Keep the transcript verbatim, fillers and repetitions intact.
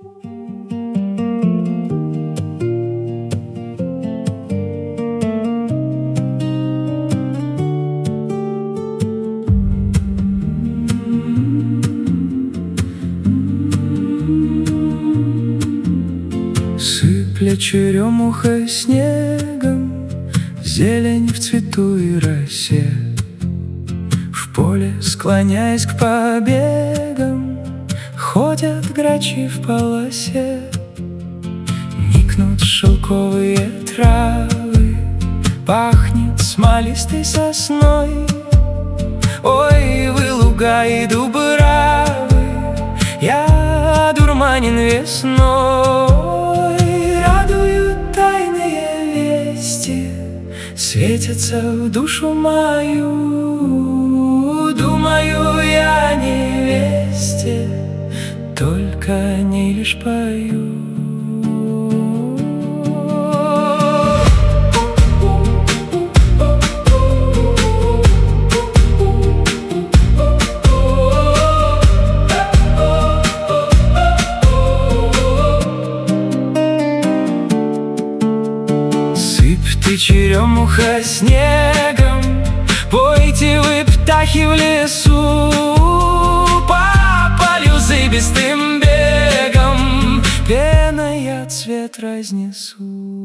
Сыпля черемуха снегом, зелень в цвету и росе. В поле, склоняясь к побегам, ходят грачи в полосе. Никнут шелковые травы, пахнет смолистой сосной. Ой, вы луга и дубравы, я дурманен весной. Радуют тайные вести, светятся в душу мою. Думаю я о невесте, только о ней лишь пою. Сыпьте черемуха снегом, пойте вы, птахи, в лесу, по полю зыбистым бегом пеной я цвет разнесу.